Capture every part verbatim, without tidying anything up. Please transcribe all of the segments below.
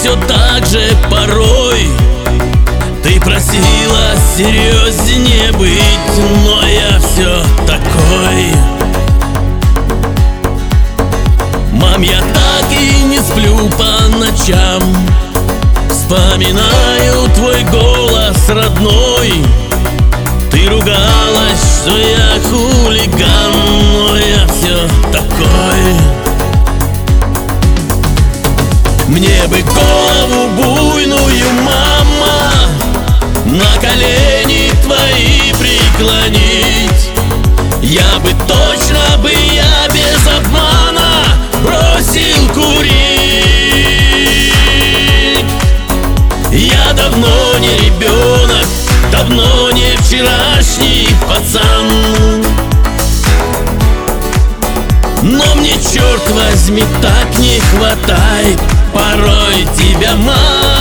все так же порой. Ты просила серьезнее быть, но я все такой. Мам, я так и не сплю по ночам, вспоминаю твой голос родной. Ты ругалась, что я хулиган, но я все такой. Мне бы голову буйную, мама, на колени твои преклонить. Я бы точно бы, я без обмана бросил курить. Я давно не ребенок, давно не вчерашний пацан, но мне, черт возьми, так не хватает порой тебя, мам.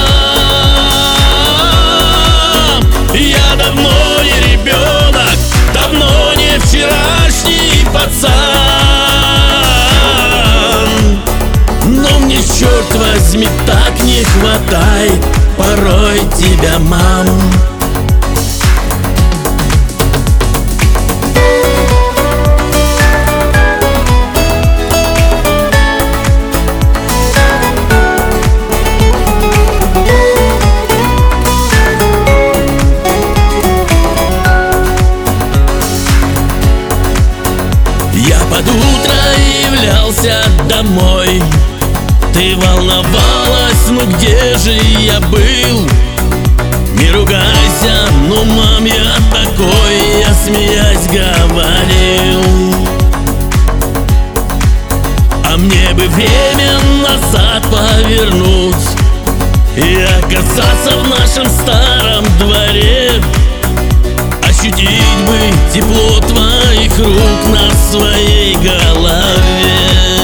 Я давно не ребенок, давно не вчерашний пацан, но мне, черт возьми, так не хватает порой тебя, мам. Я под утро являлся домой. Ты волновалась, ну где же я был? Не ругайся, ну, мам, я такой, я смеясь говорил. А мне бы время назад повернуть и оказаться в нашем старом дворе, ощутить бы тепло твоих рук на своей голове.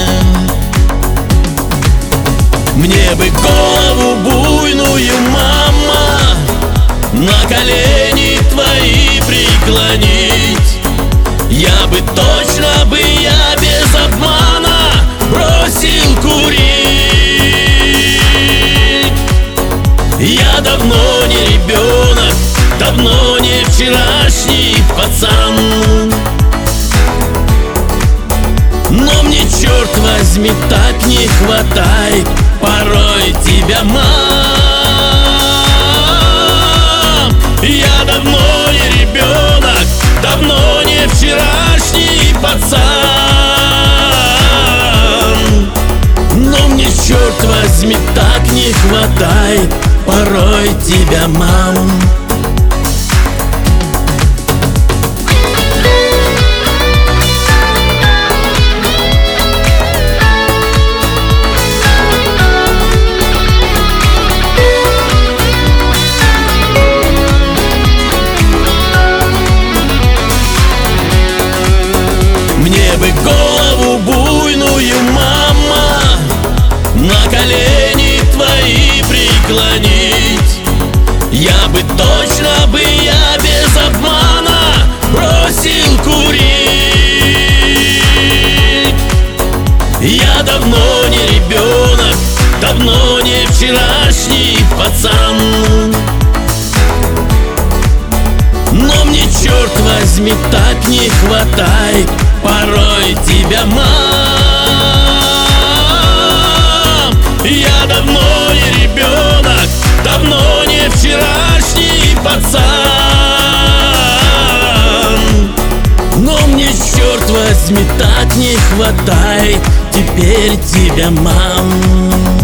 Мне бы голову буйную, мама, на колени твои преклонить. Я бы точно бы, я без обмана бросил курить. Я давно не ребенок, давно не вчерашний пацан, но мне, черт возьми, так не хватает порой тебя, мам. Я давно не ребенок, давно не вчерашний пацан, но мне, черт возьми, так не хватает порой тебя, мам. Мне бы голову буйную, мама, на колени твои преклонить. Я бы точно бы, я без обмана бросил курить. Я давно не ребенок, давно не вчерашний пацан, но мне, черт возьми, так не хватает порой тебя, мам. Я давно не ребенок, давно не вчерашний пацан, но мне, черт возьми, так не хватает теперь тебя, мам.